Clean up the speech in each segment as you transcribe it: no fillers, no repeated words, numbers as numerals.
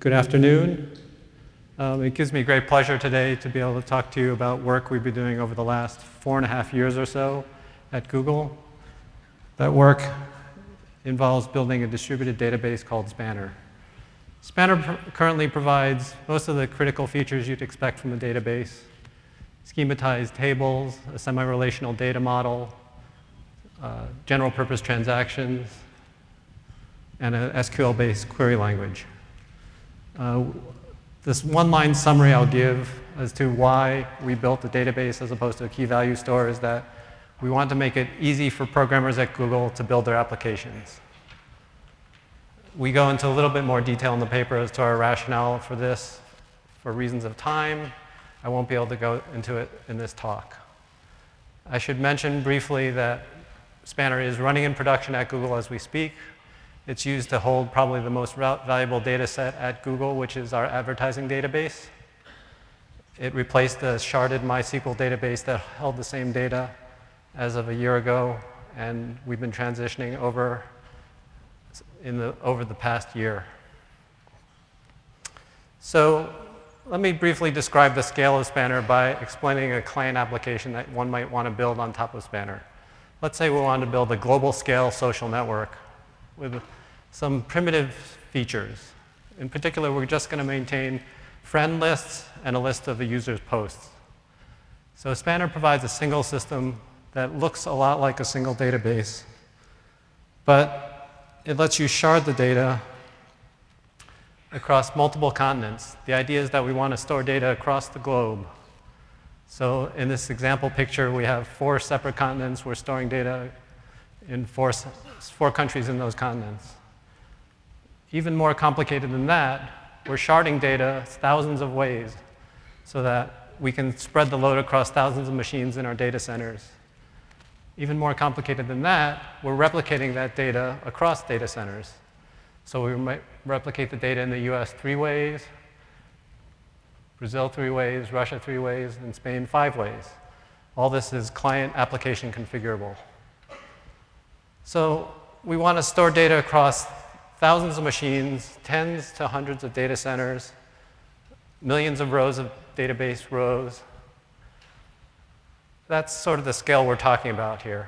Good afternoon. It gives me great pleasure today to be able to talk to you about work we've been doing over the last 4.5 years or so at Google. That work involves building a distributed database called Spanner. Spanner currently provides most of the critical features you'd expect from a database: schematized tables, a semi-relational data model, general purpose transactions, and an SQL-based query language. This one-line summary I'll give as to why we built the database as opposed to a key value store is that we want to make it easy for programmers at Google to build their applications. We go into a little bit more detail in the paper as to our rationale for this. For reasons of time, I won't be able to go into it in this talk. I should mention briefly that Spanner is running in production at Google as we speak. It's used to hold probably the most valuable data set at Google, which is our advertising database. It replaced the sharded MySQL database that held the same data as of a year ago, and we've been transitioning over the past year. So let me briefly describe the scale of Spanner by explaining a client application that one might want to build on top of Spanner. Let's say we want to build a global scale social network with some primitive features. In particular, we're just going to maintain friend lists and a list of the user's posts. So Spanner provides a single system that looks a lot like a single database, but it lets you shard the data across multiple continents. The idea is that we want to store data across the globe. So in this example picture, we have 4 separate continents. We're storing data in four countries in those continents. Even more complicated than that, we're sharding data thousands of ways so that we can spread the load across thousands of machines in our data centers. Even more complicated than that, we're replicating that data across data centers. So we might replicate the data in the US 3 ways, Brazil 3 ways, Russia 3 ways, and Spain 5 ways. All this is client application configurable. So we want to store data across thousands of machines, tens to hundreds of data centers, millions of rows of database rows. That's sort of the scale we're talking about here.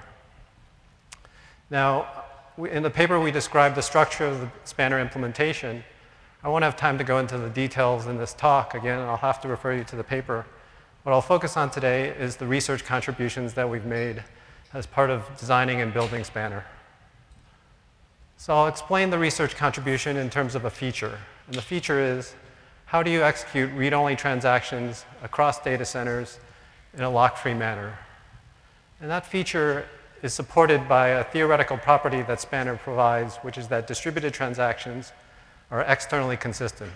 Now, in the paper, we describe the structure of the Spanner implementation. I won't have time to go into the details in this talk. Again, I'll have to refer you to the paper. What I'll focus on today is the research contributions that we've made as part of designing and building Spanner. So I'll explain the research contribution in terms of a feature. And the feature is, how do you execute read-only transactions across data centers in a lock-free manner? And that feature is supported by a theoretical property that Spanner provides, which is that distributed transactions are externally consistent.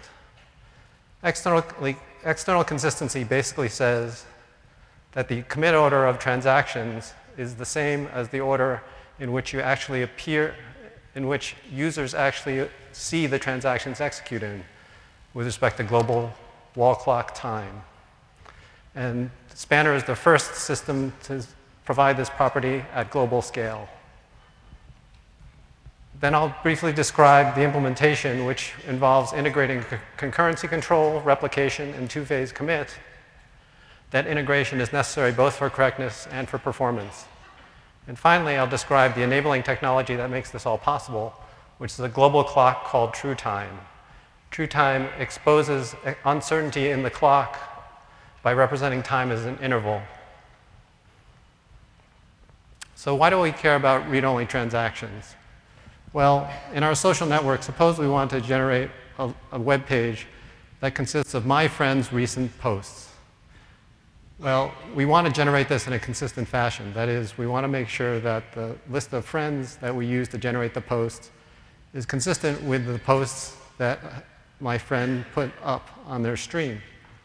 External consistency basically says that the commit order of transactions is the same as the order in which you actually appear, in which users actually see the transactions executed with respect to global wall clock time. And Spanner is the first system to provide this property at global scale. Then I'll briefly describe the implementation, which involves integrating concurrency control, replication, and 2-phase commit. That integration is necessary both for correctness and for performance. And finally, I'll describe the enabling technology that makes this all possible, which is a global clock called TrueTime. TrueTime exposes uncertainty in the clock by representing time as an interval. So why do we care about read-only transactions? Well, in our social network, suppose we want to generate a web page that consists of my friend's recent posts. Well, we want to generate this in a consistent fashion. That is, we want to make sure that the list of friends that we use to generate the posts is consistent with the posts that my friend put up on their stream.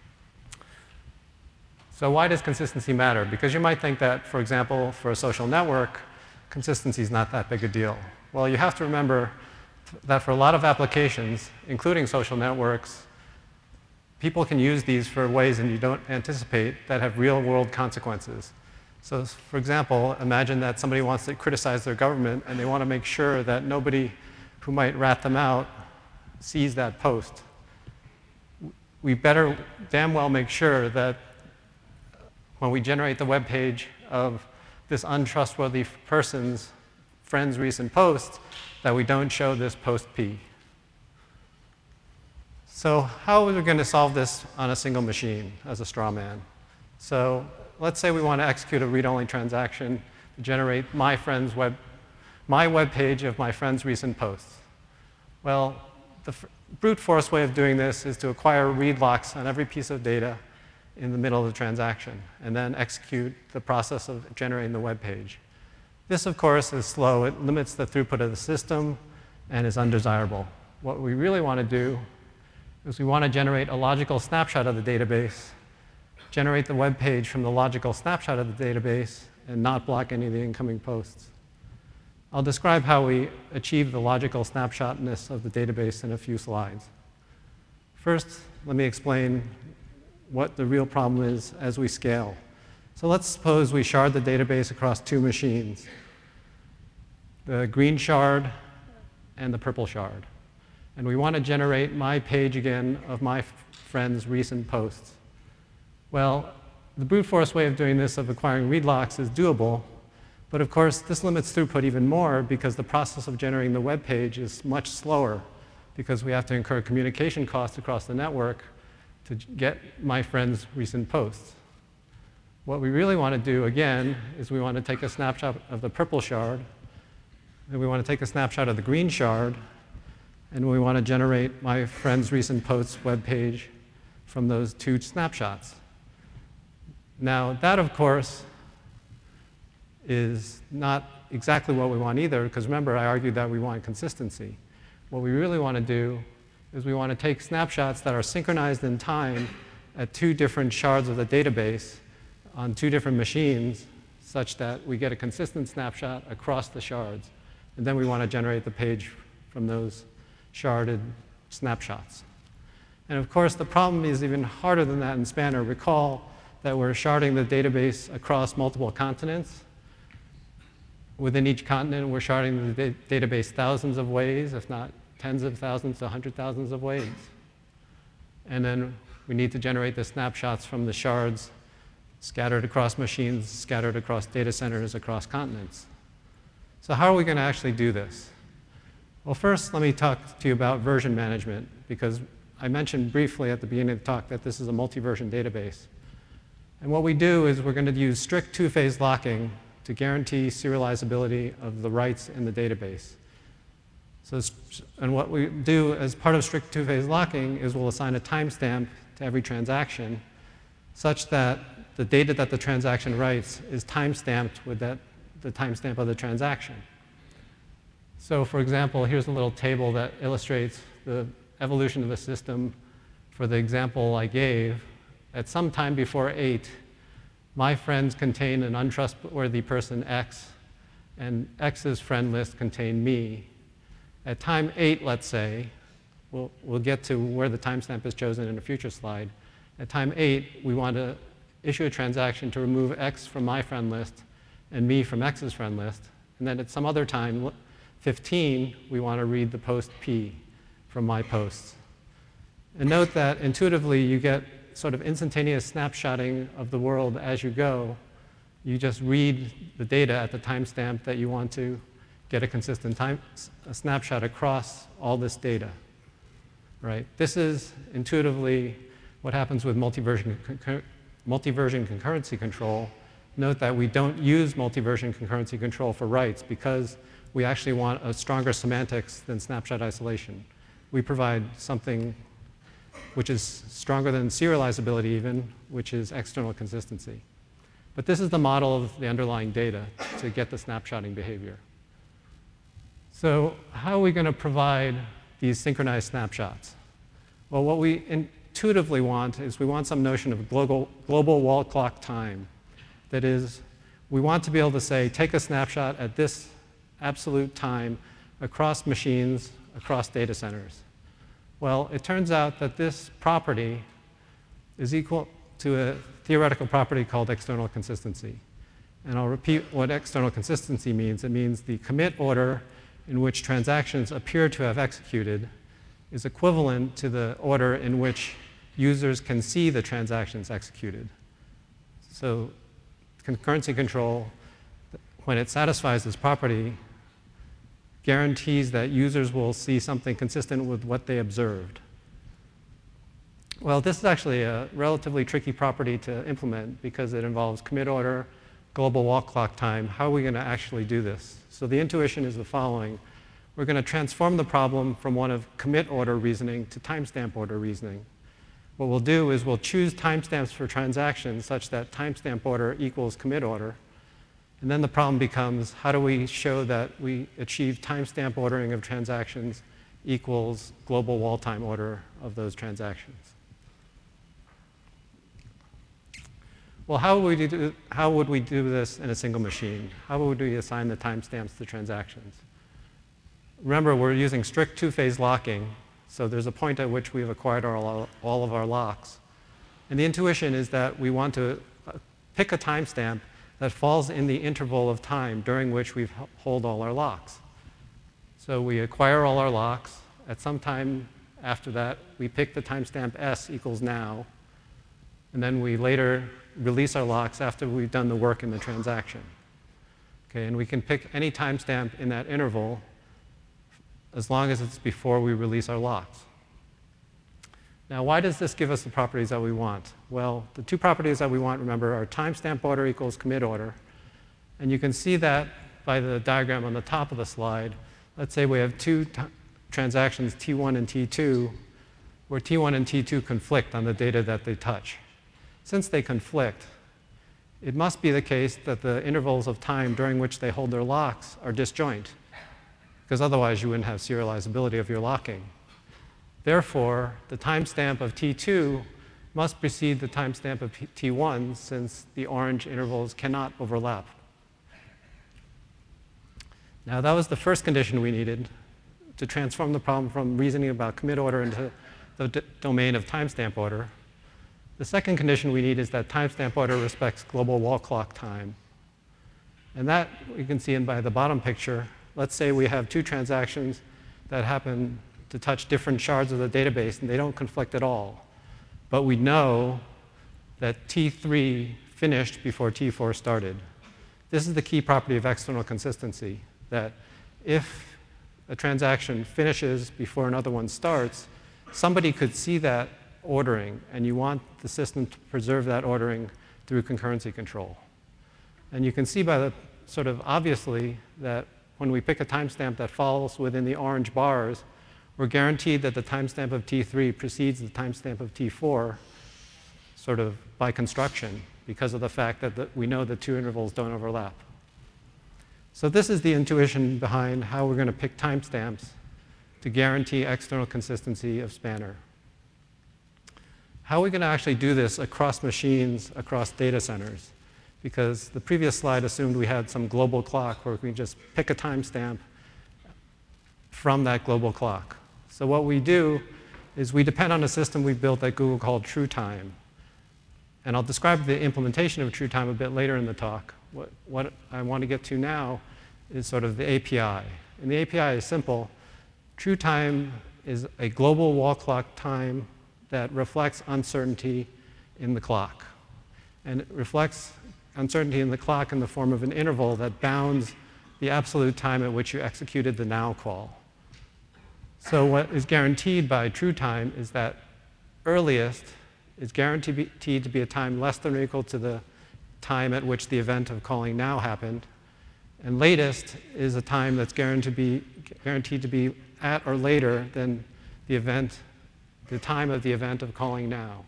So why does consistency matter? Because you might think that, for example, for a social network, consistency is not that big a deal. Well, you have to remember that for a lot of applications, including social networks, people can use these for ways that you don't anticipate that have real-world consequences. So, for example, imagine that somebody wants to criticize their government and they want to make sure that nobody who might rat them out sees that post. we better damn well make sure that when we generate the web page of this untrustworthy person's friend's recent post, that we don't show this post P. So how are we going to solve this on a single machine as a straw man? So let's say we want to execute a read-only transaction to generate my web page of my friend's recent posts. Well, the brute force way of doing this is to acquire read locks on every piece of data in the middle of the transaction, and then execute the process of generating the web page. This, of course, is slow. It limits the throughput of the system and is undesirable. What we really want to do is we want to generate a logical snapshot of the database, generate the web page from the logical snapshot of the database, and not block any of the incoming posts. I'll describe how we achieve the logical snapshotness of the database in a few slides. First, let me explain what the real problem is as we scale. So let's suppose we shard the database across two machines, the green shard and the purple shard. And we want to generate my page again of my friend's recent posts. Well, the brute force way of doing this, of acquiring read locks, is doable. But of course, this limits throughput even more because the process of generating the web page is much slower because we have to incur communication costs across the network to get my friend's recent posts. What we really want to do, again, is we want to take a snapshot of the purple shard, and we want to take a snapshot of the green shard, and we want to generate my friend's recent posts web page from those two snapshots. Now, that, of course, is not exactly what we want either, because remember, I argued that we want consistency. What we really want to do is we want to take snapshots that are synchronized in time at two different shards of the database on two different machines, such that we get a consistent snapshot across the shards. And then we want to generate the page from those sharded snapshots. And of course, the problem is even harder than that in Spanner. Recall that we're sharding the database across multiple continents. Within each continent, we're sharding the database thousands of ways, if not tens of thousands to 100,000s of ways. And then we need to generate the snapshots from the shards scattered across machines, scattered across data centers, across continents. So how are we going to actually do this? Well, first, let me talk to you about version management, because I mentioned briefly at the beginning of the talk that this is a multi-version database. And what we do is we're going to use strict two-phase locking to guarantee serializability of the writes in the database. So, and what we do as part of strict two-phase locking is we'll assign a timestamp to every transaction such that the data that the transaction writes is timestamped with the timestamp of the transaction. So for example, here's a little table that illustrates the evolution of the system for the example I gave. At some time before 8, my friends contain an untrustworthy person X, and X's friend list contained me. At time 8, let's say, we'll get to where the timestamp is chosen in a future slide. At time 8, we want to issue a transaction to remove X from my friend list and me from X's friend list. And then at some other time, 15, we want to read the post P from my posts. And note that intuitively, you get sort of instantaneous snapshotting of the world as you go. You just read the data at the timestamp that you want to get a consistent a snapshot across all this data, right? This is intuitively what happens with multi-version concurrency control. Note that we don't use multi-version concurrency control for writes because we actually want a stronger semantics than snapshot isolation. We provide something which is stronger than serializability even, which is external consistency. But this is the model of the underlying data to get the snapshotting behavior. So how are we going to provide these synchronized snapshots? Well, what we intuitively want is we want some notion of global wall clock time. That is, we want to be able to say, take a snapshot at this absolute time across machines, across data centers. Well, it turns out that this property is equal to a theoretical property called external consistency. And I'll repeat what external consistency means. It means the commit order in which transactions appear to have executed is equivalent to the order in which users can see the transactions executed. So concurrency control, when it satisfies this property, guarantees that users will see something consistent with what they observed. Well, this is actually a relatively tricky property to implement because it involves commit order, global wall clock time. How are we going to actually do this? So the intuition is the following. We're going to transform the problem from one of commit order reasoning to timestamp order reasoning. What we'll do is we'll choose timestamps for transactions such that timestamp order equals commit order. And then the problem becomes, how do we show that we achieve timestamp ordering of transactions equals global wall time order of those transactions? Well, how would we do this in a single machine? How would we assign the timestamps to transactions? Remember, we're using strict two-phase locking, so there's a point at which we've acquired all of our locks. And the intuition is that we want to pick a timestamp that falls in the interval of time during which we hold all our locks. So we acquire all our locks. At some time after that, we pick the timestamp s equals now, and then we later release our locks after we've done the work in the transaction. Okay, and we can pick any timestamp in that interval as long as it's before we release our locks. Now, why does this give us the properties that we want? Well, the two properties that we want, remember, are timestamp order equals commit order. And you can see that by the diagram on the top of the slide. Let's say we have two transactions, T1 and T2, where T1 and T2 conflict on the data that they touch. Since they conflict, it must be the case that the intervals of time during which they hold their locks are disjoint, because otherwise you wouldn't have serializability of your locking. Therefore, the timestamp of T2 must precede the timestamp of T1, since the orange intervals cannot overlap. Now, that was the first condition we needed to transform the problem from reasoning about commit order into the domain of timestamp order. The second condition we need is that timestamp order respects global wall clock time. And that you can see by the bottom picture. Let's say we have two transactions that happen to touch different shards of the database, and they don't conflict at all. But we know that T3 finished before T4 started. This is the key property of external consistency, that if a transaction finishes before another one starts, somebody could see that ordering, and you want the system to preserve that ordering through concurrency control. And you can see by the sort of obviously that when we pick a timestamp that falls within the orange bars, we're guaranteed that the timestamp of T3 precedes the timestamp of T4 sort of by construction because of the fact that we know the two intervals don't overlap. So this is the intuition behind how we're going to pick timestamps to guarantee external consistency of spanner. How are we going to actually do this across machines, across data centers? Because the previous slide assumed we had some global clock where we can just pick a timestamp from that global clock. So what we do is we depend on a system we built at Google called TrueTime. And I'll describe the implementation of TrueTime a bit later in the talk. What I want to get to now is sort of the API. And the API is simple. TrueTime is a global wall clock time that reflects uncertainty in the clock. And it reflects uncertainty in the clock in the form of an interval that bounds the absolute time at which you executed the now call. So what is guaranteed by TrueTime is that earliest is guaranteed to be a time less than or equal to the time at which the event of calling now happened. And latest is a time that's guaranteed to be at or later than the time of the event of calling now.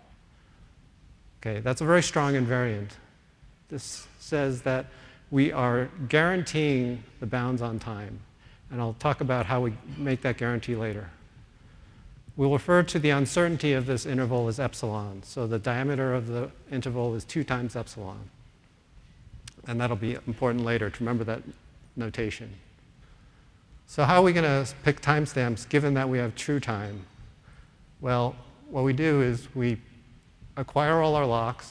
Okay, that's a very strong invariant. This says that we are guaranteeing the bounds on time. And I'll talk about how we make that guarantee later. We'll refer to the uncertainty of this interval as epsilon. So the diameter of the interval is 2 times epsilon. And that'll be important later to remember that notation. So how are we going to pick timestamps given that we have TrueTime? Well, what we do is we acquire all our locks.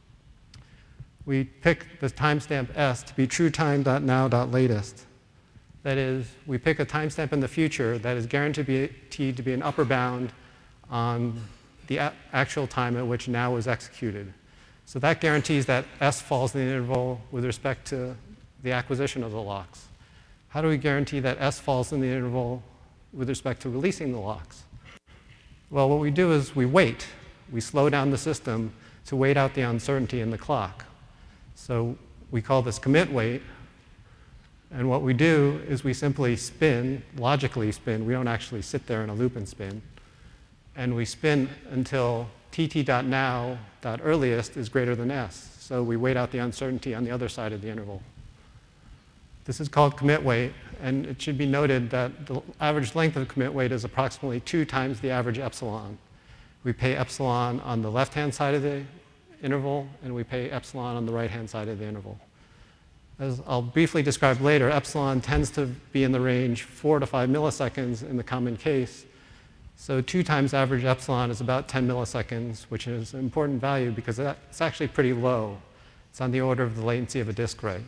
We pick the timestamp s to be TrueTime.now.latest. That is, we pick a timestamp in the future that is guaranteed to be an upper bound on the actual time at which now is executed. So that guarantees that S falls in the interval with respect to the acquisition of the locks. How do we guarantee that S falls in the interval with respect to releasing the locks? Well, what we do is we wait. We slow down the system to wait out the uncertainty in the clock. So we call this commit wait. And what we do is we simply spin, logically spin. We don't actually sit there in a loop and spin. And we spin until tt.now.earliest is greater than S. So we wait out the uncertainty on the other side of the interval. This is called commit wait, and it should be noted that the average length of commit wait is approximately 2 times the average epsilon. We pay epsilon on the left-hand side of the interval, and we pay epsilon on the right-hand side of the interval. As I'll briefly describe later, epsilon tends to be in the range 4 to 5 milliseconds in the common case. So 2 times average epsilon is about 10 milliseconds, which is an important value because it's actually pretty low. It's on the order of the latency of a disk write.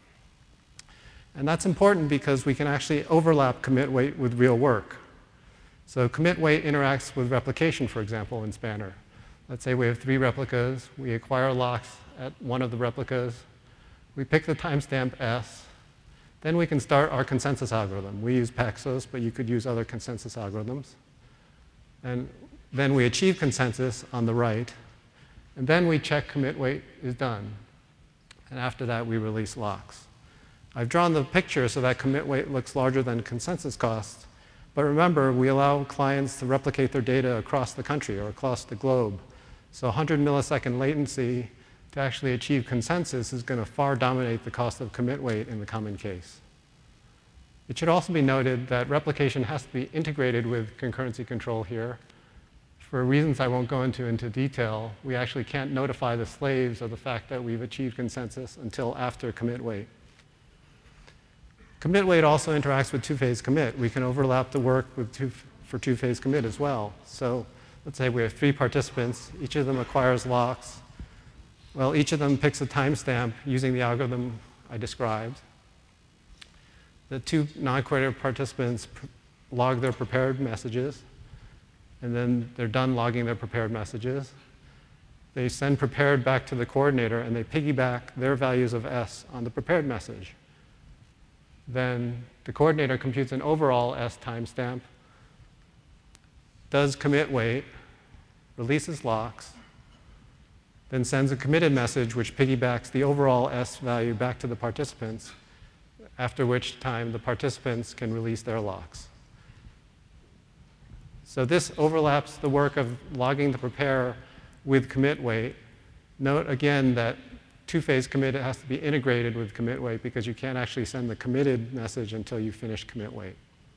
And that's important because we can actually overlap commit wait with real work. So commit wait interacts with replication, for example, in Spanner. Let's say we have 3 replicas. We acquire locks at one of the replicas. We pick the timestamp S. Then we can start our consensus algorithm. We use Paxos, but you could use other consensus algorithms. And then we achieve consensus on the right. And then we check commit wait is done. And after that, we release locks. I've drawn the picture so that commit wait looks larger than consensus costs. But remember, we allow clients to replicate their data across the country or across the globe. So 100 millisecond latency to actually achieve consensus is going to far dominate the cost of commit wait in the common case. It should also be noted that replication has to be integrated with concurrency control here. For reasons I won't go into detail, we actually can't notify the slaves of the fact that we've achieved consensus until after commit wait. Commit wait also interacts with two-phase commit. We can overlap the work for two-phase commit as well. So let's say we have 3 participants. Each of them acquires locks. Well, each of them picks a timestamp using the algorithm I described. The 2 non-coordinated participants log their prepared messages, and then they're done logging their prepared messages. They send prepared back to the coordinator, and they piggyback their values of S on the prepared message. Then the coordinator computes an overall S timestamp, does commit wait, releases locks, then sends a committed message which piggybacks the overall S value back to the participants, after which time the participants can release their locks. So this overlaps the work of logging the prepare with commit wait. Note again that two-phase commit has to be integrated with commit wait because you can't actually send the committed message until you finish commit wait.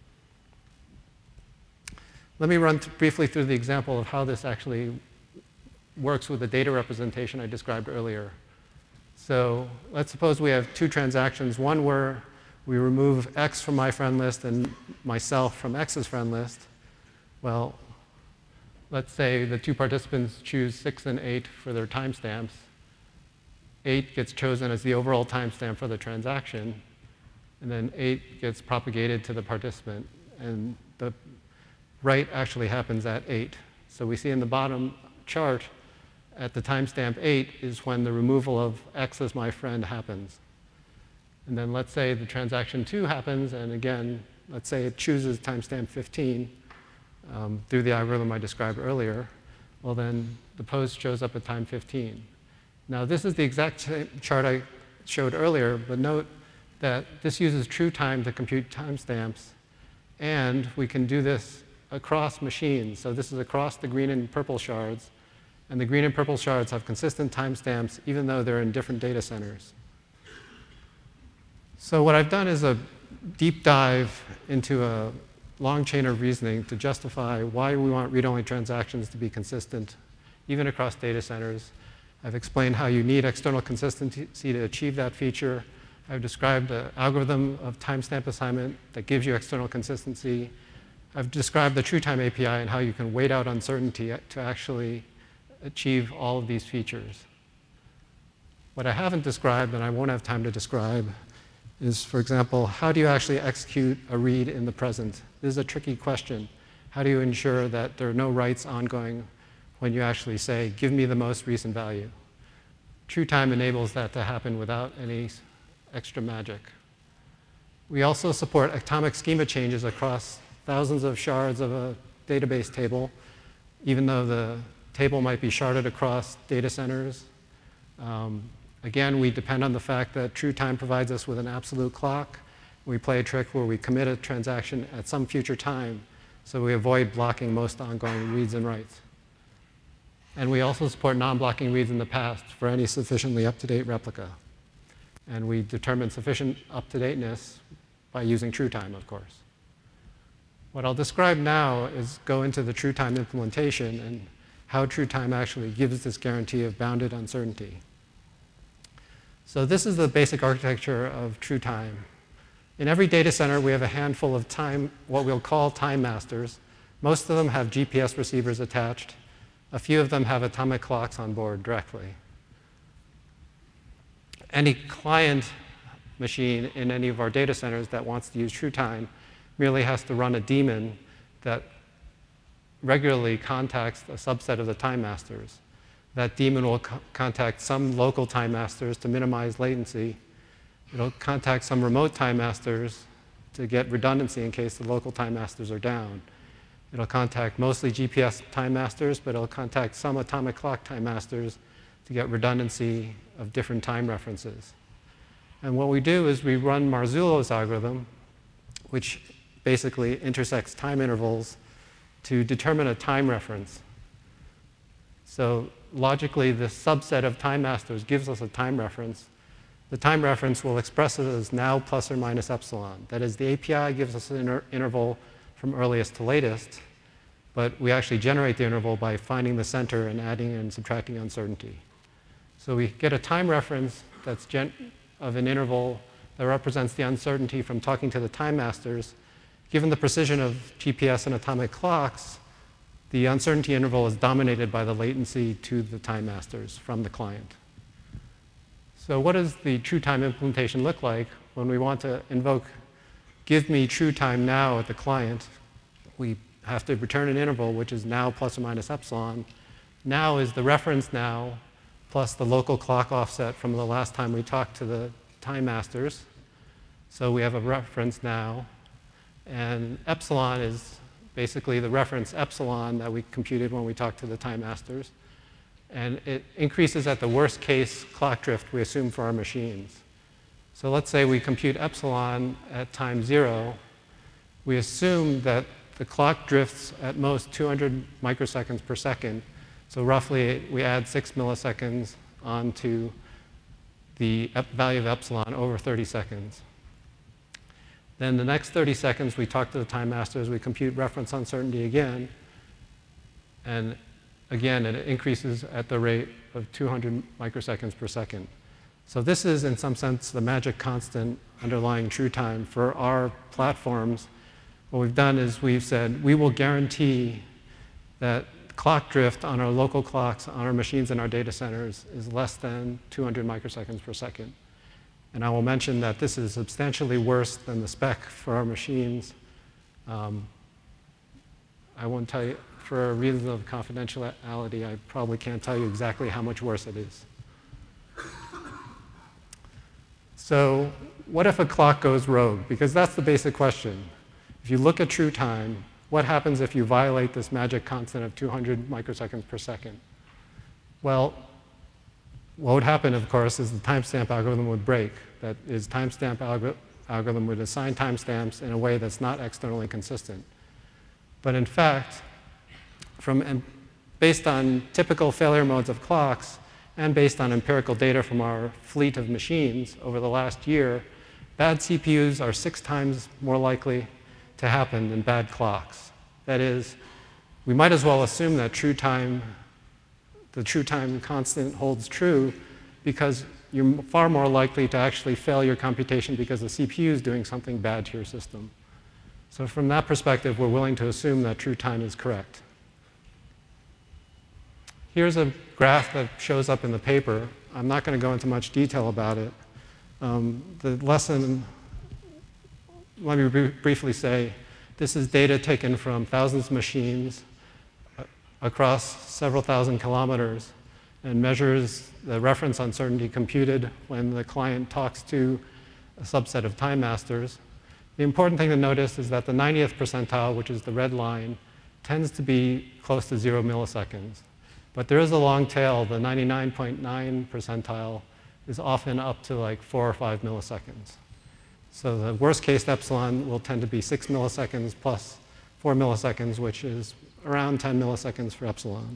Let me run briefly through the example of how this actually works with the data representation I described earlier. So let's suppose we have 2 transactions, one where we remove X from my friend list and myself from X's friend list. Well, let's say the 2 participants choose 6 and 8 for their timestamps. 8 gets chosen as the overall timestamp for the transaction, and then 8 gets propagated to the participant. And the write actually happens at 8. So we see in the bottom chart, at the timestamp 8 is when the removal of X as my friend happens. And then let's say the transaction 2 happens, and again, let's say it chooses timestamp 15 through the algorithm I described earlier. Well, then the post shows up at time 15. Now, this is the exact same chart I showed earlier, but note that this uses true time to compute timestamps, and we can do this across machines. So this is across the green and purple shards, and the green and purple shards have consistent timestamps even though they're in different data centers. So what I've done is a deep dive into a long chain of reasoning to justify why we want read-only transactions to be consistent, even across data centers. I've explained how you need external consistency to achieve that feature. I've described the algorithm of timestamp assignment that gives you external consistency. I've described the TrueTime API and how you can wait out uncertainty to actually achieve all of these features. What I haven't described, and I won't have time to describe, is, for example, how do you actually execute a read in the present? This is a tricky question. How do you ensure that there are no writes ongoing when you actually say, give me the most recent value. True time enables that to happen without any extra magic. We also support atomic schema changes across thousands of shards of a database table, even though the table might be sharded across data centers. Again, we depend on the fact that true time provides us with an absolute clock. We play a trick where we commit a transaction at some future time, so we avoid blocking most ongoing reads and writes. And we also support non-blocking reads in the past for any sufficiently up-to-date replica. And we determine sufficient up-to-dateness by using true time, of course. What I'll describe now is go into the true time implementation and how true time actually gives this guarantee of bounded uncertainty. So this is the basic architecture of true time. In every data center, we have a handful of time, what we'll call time masters. Most of them have GPS receivers attached. A few of them have atomic clocks on board directly. Any client machine in any of our data centers that wants to use true time merely has to run a daemon that regularly contacts a subset of the time masters. That daemon will contact some local time masters to minimize latency. It'll contact some remote time masters to get redundancy in case the local time masters are down. It'll contact mostly GPS time masters, but it'll contact some atomic clock time masters to get redundancy of different time references. And what we do is we run Marzullo's algorithm, which basically intersects time intervals to determine a time reference. So logically, this subset of time masters gives us a time reference. The time reference will express it as now plus or minus epsilon. That is, the API gives us an interval from earliest to latest, but we actually generate the interval by finding the center and adding and subtracting uncertainty. So we get a time reference that's of an interval that represents the uncertainty from talking to the time masters. Given the precision of GPS and atomic clocks, the uncertainty interval is dominated by the latency to the time masters from the client. So what does the true time implementation look like when we want to invoke give me true time now at the client? We have to return an interval, which is now plus or minus epsilon. Now is the reference now plus the local clock offset from the last time we talked to the time masters. So we have a reference now. And epsilon is basically the reference epsilon that we computed when we talked to the time masters. And it increases at the worst case clock drift we assume for our machines. So let's say we compute epsilon at time 0. We assume that the clock drifts at most 200 microseconds per second. So roughly, we add 6 milliseconds onto the value of epsilon over 30 seconds. Then the next 30 seconds, we talk to the time masters. We compute reference uncertainty again. And again, it increases at the rate of 200 microseconds per second. So this is, in some sense, the magic constant underlying true time for our platforms. What we've done is we've said, we will guarantee that clock drift on our local clocks on our machines in our data centers is less than 200 microseconds per second. And I will mention that this is substantially worse than the spec for our machines. I won't tell you, for reasons of confidentiality, I probably can't tell you exactly how much worse it is. So what if a clock goes rogue? Because that's the basic question. If you look at true time, what happens if you violate this magic constant of 200 microseconds per second? Well, what would happen, of course, is the timestamp algorithm would break. That is, timestamp algorithm would assign timestamps in a way that's not externally consistent. But in fact, based on typical failure modes of clocks and based on empirical data from our fleet of machines over the last year, bad CPUs are 6 times more likely to happen than bad clocks. That is, we might as well assume that the true time constant holds true because you're far more likely to actually fail your computation because the CPU is doing something bad to your system. So from that perspective, we're willing to assume that true time is correct. Here's a graph that shows up in the paper. I'm not going to go into much detail about it. The lesson, let me briefly say, this is data taken from thousands of machines across several thousand kilometers and measures the reference uncertainty computed when the client talks to a subset of time masters. The important thing to notice is that the 90th percentile, which is the red line, tends to be close to 0 milliseconds. But there is a long tail. The 99.9 percentile is often up to like 4 or 5 milliseconds. So the worst case epsilon will tend to be 6 milliseconds plus 4 milliseconds, which is around 10 milliseconds for epsilon.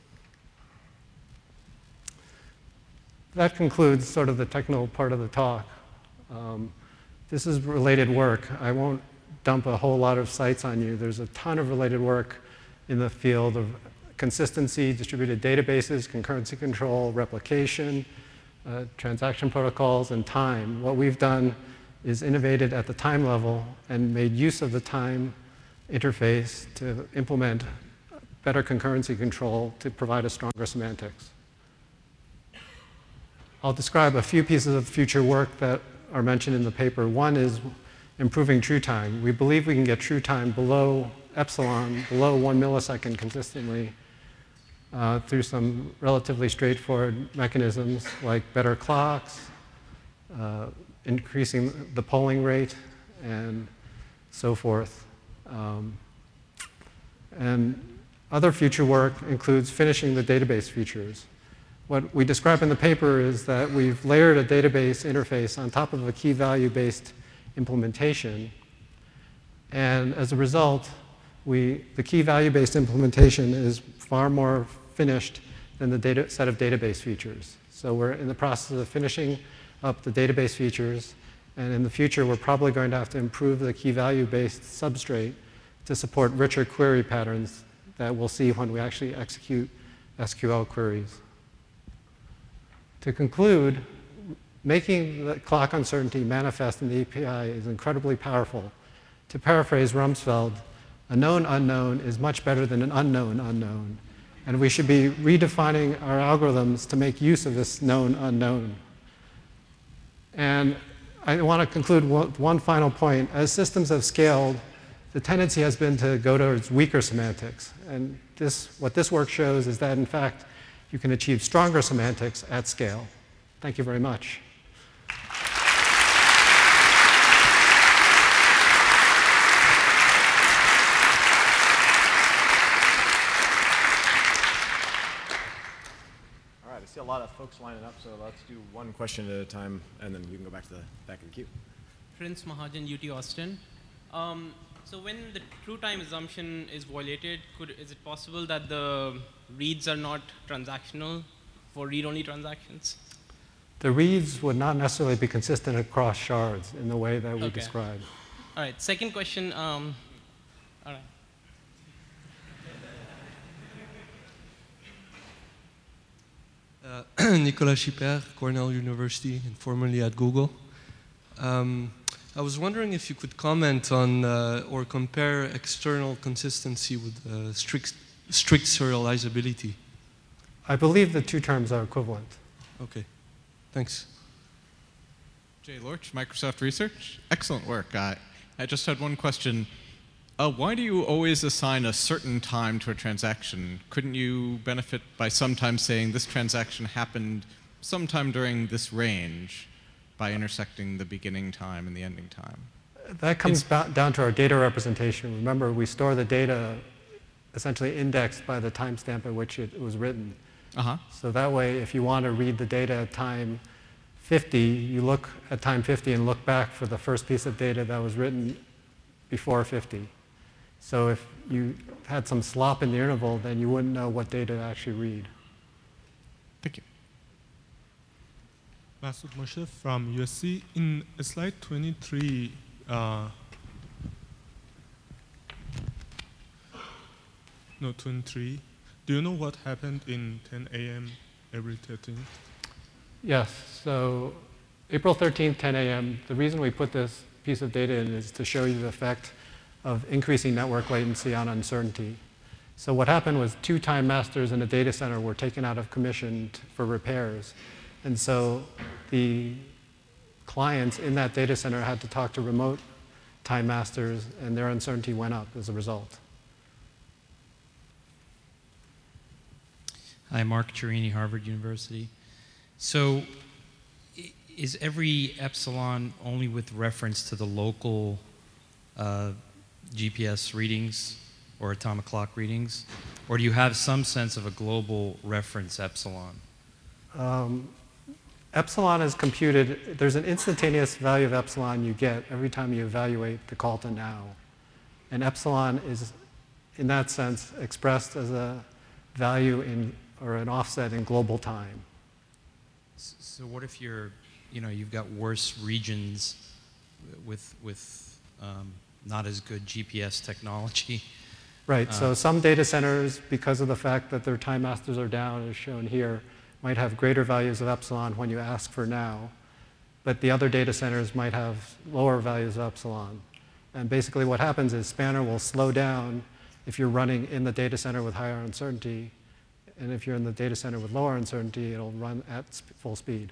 That concludes sort of the technical part of the talk. This is related work. I won't dump a whole lot of sites on you. There's a ton of related work in the field of consistency, distributed databases, concurrency control, replication, transaction protocols, and time. What we've done is innovated at the time level and made use of the time interface to implement better concurrency control to provide a stronger semantics. I'll describe a few pieces of future work that are mentioned in the paper. One is improving true time. We believe we can get true time below epsilon, below 1 millisecond consistently through some relatively straightforward mechanisms like better clocks, increasing the polling rate, and so forth. And other future work includes finishing the database features. What we describe in the paper is that we've layered a database interface on top of a key value-based implementation. And as a result, the key value-based implementation is far more finished than the set of database features. So we're in the process of finishing up the database features. And in the future, we're probably going to have to improve the key value-based substrate to support richer query patterns that we'll see when we actually execute SQL queries. To conclude, making the clock uncertainty manifest in the API is incredibly powerful. To paraphrase Rumsfeld, a known unknown is much better than an unknown unknown. And we should be redefining our algorithms to make use of this known unknown. And I want to conclude with one final point. As systems have scaled, the tendency has been to go towards weaker semantics. And what this work shows is that, in fact, you can achieve stronger semantics at scale. Thank you very much. All right, I see a lot of folks lining up, so let's do one question at a time, and then we can go back to the back of the queue. Prince Mahajan, UT Austin. So when the true time assumption is violated, is it possible that the reads are not transactional for read-only transactions? The reads would not necessarily be consistent across shards in the way that we described. All right, second question. All right. Nicolas Schipper, Cornell University, and formerly at Google. I was wondering if you could comment on or compare external consistency with strict serializability. I believe the two terms are equivalent. Okay, thanks. Jay Lorch, Microsoft Research. Excellent work. I just had one question. Why do you always assign a certain time to a transaction? Couldn't you benefit by sometimes saying this transaction happened sometime during this range, by intersecting the beginning time and the ending time? That comes down to our data representation. Remember, we store the data essentially indexed by the timestamp at which it was written. So that way, if you want to read the data at time 50, you look at time 50 and look back for the first piece of data that was written before 50. So if you had some slop in the interval, then you wouldn't know what data to actually read. Thank you. Masoud Moshe from USC. In slide 23, no, 23, do you know what happened in 10 a.m. April 13th? Yes, so April 13th, 10 a.m., the reason we put this piece of data in is to show you the effect of increasing network latency on uncertainty. So what happened was 2 time masters in a data center were taken out of commission for repairs. And so the clients in that data center had to talk to remote time masters, and their uncertainty went up as a result. Hi, Mark Chiarini, Harvard University. So is every epsilon only with reference to the local GPS readings or atomic clock readings? Or do you have some sense of a global reference epsilon? Epsilon is computed, there's an instantaneous value of epsilon you get every time you evaluate the call to now. And epsilon is, in that sense, expressed as a value in, or an offset in global time. So what if you've got worse regions with not as good GPS technology? Right, so some data centers, because of the fact that their time masters are down, as shown here, might have greater values of epsilon when you ask for now, but the other data centers might have lower values of epsilon. And basically what happens is Spanner will slow down if you're running in the data center with higher uncertainty, and if you're in the data center with lower uncertainty, it'll run at full speed.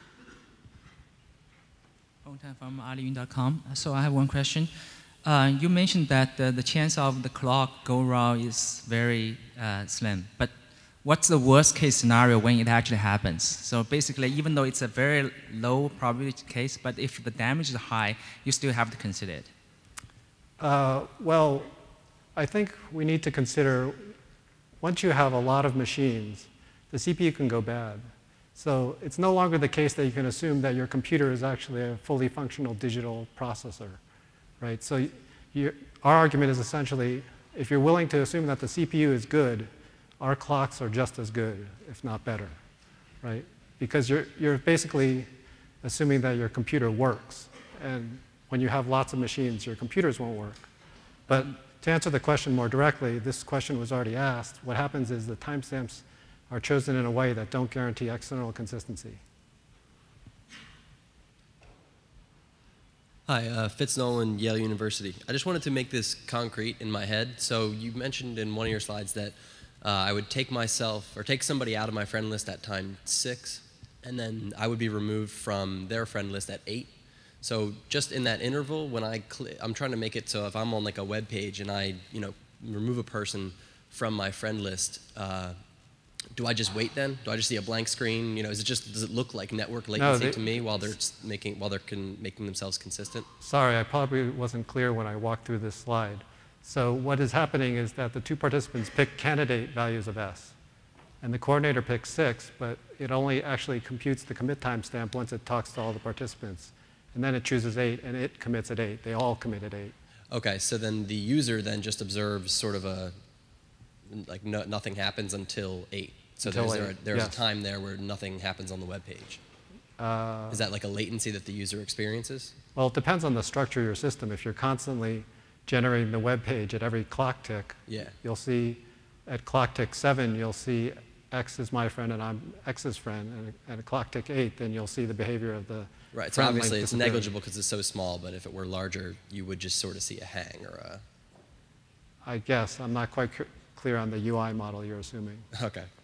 Tan from aliyun.com. So I have one question. You mentioned that the chance of the clock go wrong is very slim, but what's the worst case scenario when it actually happens? So basically, even though it's a very low probability case, but if the damage is high, you still have to consider it. Well, I think we need to consider, once you have a lot of machines, the CPU can go bad. So it's no longer the case that you can assume that your computer is actually a fully functional digital processor, right? So our argument is essentially, if you're willing to assume that the CPU is good, our clocks are just as good, if not better, right? Because you're basically assuming that your computer works. And when you have lots of machines, your computers won't work. But to answer the question more directly, this question was already asked. What happens is the timestamps are chosen in a way that don't guarantee external consistency. Hi, Fitz Nolan, Yale University. I just wanted to make this concrete in my head. So you mentioned in one of your slides that I would take myself, or take somebody out of my friend list at time 6, and then I would be removed from their friend list at 8. So just in that interval, when I'm trying to make it so if I'm on like a web page and I remove a person from my friend list, do I just wait then? Do I just see a blank screen? Does it look like network latency to me while they're making themselves consistent? Sorry, I probably wasn't clear when I walked through this slide. So what is happening is that the two participants pick candidate values of S. And the coordinator picks 6, but it only actually computes the commit timestamp once it talks to all the participants. And then it chooses 8, and it commits at 8. They all commit at 8. Okay, so then the user then just observes sort of nothing happens until 8. So there's a time there where nothing happens on the web page. Is that like a latency that the user experiences? Well, it depends on the structure of your system. If you're constantly generating the web page at every clock tick, you'll see at clock tick 7, you'll see X is my friend and I'm X's friend. And at clock tick 8, then you'll see the behavior of the right. So obviously it's negligible because it's so small, but if it were larger, you would just sort of see a hang or a... I guess. I'm not quite clear on the UI model you're assuming. Okay.